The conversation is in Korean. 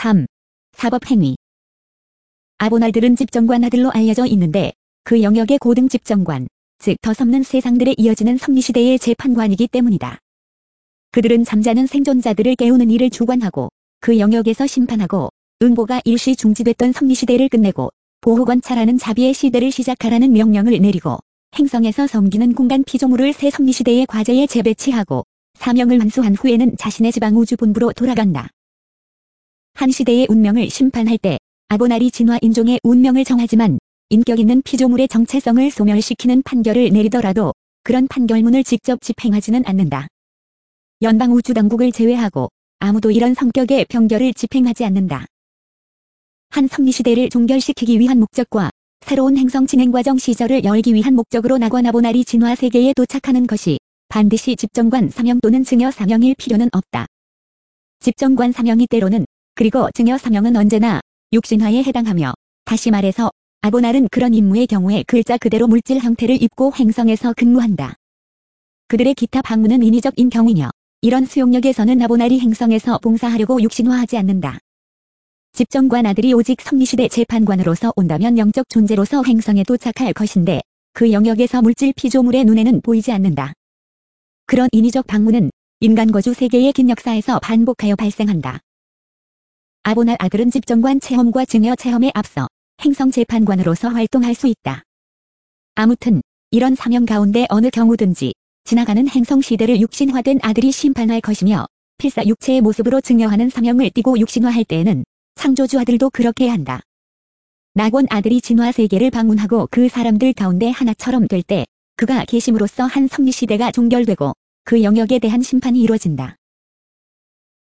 3. 사법행위. 아보날들은 집정관 아들로 알려져 있는데 그 영역의 고등 집정관, 즉 더 섭는 세상들에 이어지는 섭리시대의 재판관이기 때문이다. 그들은 잠자는 생존자들을 깨우는 일을 주관하고 그 영역에서 심판하고 응보가 일시 중지됐던 섭리시대를 끝내고 보호관찰하는 자비의 시대를 시작하라는 명령을 내리고 행성에서 섬기는 공간 피조물을 새 섭리시대의 과제에 재배치하고 사명을 완수한 후에는 자신의 지방 우주 본부로 돌아간다. 한 시대의 운명을 심판할 때 아보날이 진화 인종의 운명을 정하지만 인격 있는 피조물의 정체성을 소멸시키는 판결을 내리더라도 그런 판결문을 직접 집행하지는 않는다. 연방우주당국을 제외하고 아무도 이런 성격의 평결을 집행하지 않는다. 한 섭리시대를 종결시키기 위한 목적과 새로운 행성 진행 과정 시절을 열기 위한 목적으로 나관 아보날이 진화 세계에 도착하는 것이 반드시 집정관 사명 또는 증여 사명일 필요는 없다. 집정관 사명이 때로는 그리고 증여 사명은 언제나 육신화에 해당하며 다시 말해서 아보날은 그런 임무의 경우에 글자 그대로 물질 형태를 입고 행성에서 근무한다. 그들의 기타 방문은 인위적인 경우이며 이런 수용력에서는 아보날이 행성에서 봉사하려고 육신화하지 않는다. 집정관 아들이 오직 섭리시대 재판관으로서 온다면 영적 존재로서 행성에 도착할 것인데 그 영역에서 물질 피조물의 눈에는 보이지 않는다. 그런 인위적 방문은 인간 거주 세계의 긴 역사에서 반복하여 발생한다. 아보날 아들은 집정관 체험과 증여 체험에 앞서 행성 재판관으로서 활동할 수 있다. 아무튼 이런 사명 가운데 어느 경우든지 지나가는 행성 시대를 육신화된 아들이 심판할 것이며 필사 육체의 모습으로 증여하는 사명을 띠고 육신화할 때에는 창조주 아들도 그렇게 한다. 낙원 아들이 진화 세계를 방문하고 그 사람들 가운데 하나처럼 될 때 그가 계심으로써 한 섭리시대가 종결되고 그 영역에 대한 심판이 이루어진다.